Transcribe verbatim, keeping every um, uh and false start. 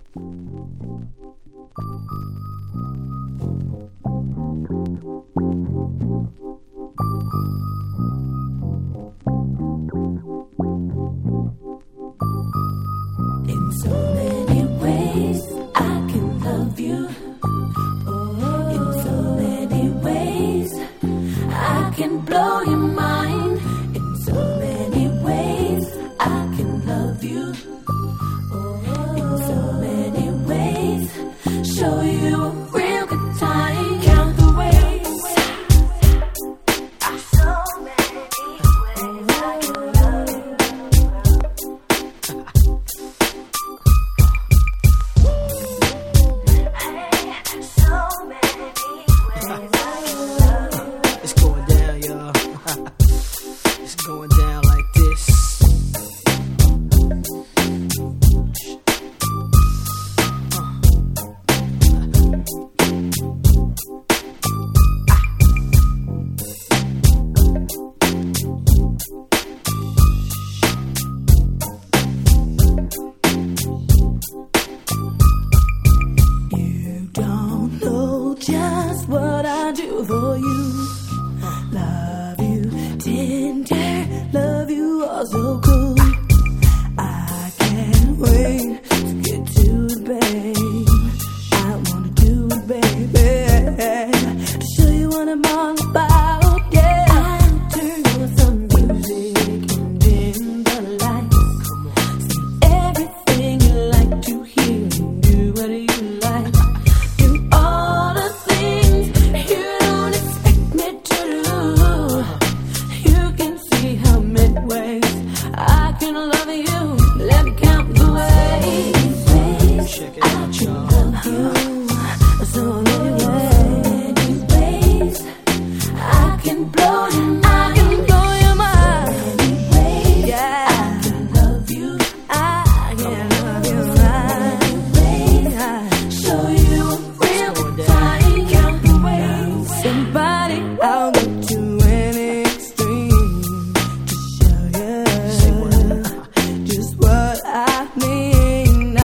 In so many ways, I can love you. Oh, in so many ways, I can blow your mind. In so many ways, I can love you. Oh, in so many ways, show you a real good time. Count the ways. So many ways I can love you. It's going down, y'all. It's going down like this. You don't know just what I do for you. Love you tender, love you all so cool. I can't wait to get to it, babe. I wanna do it, baby, to show you what I'm all about, yeah. I'll turn on some music and dim the lights. Say everything you like to hear and do what you like. Do all the things you don't expect me to do. You can see how many ways I can love you. Let me count the ways. Check it out, y'all. So many ways I can blow your mind. I can blow your mind. Many ways, yeah. I can love you. I can love you right. Many ways, show you a real time. Count the ways. Somebody out there.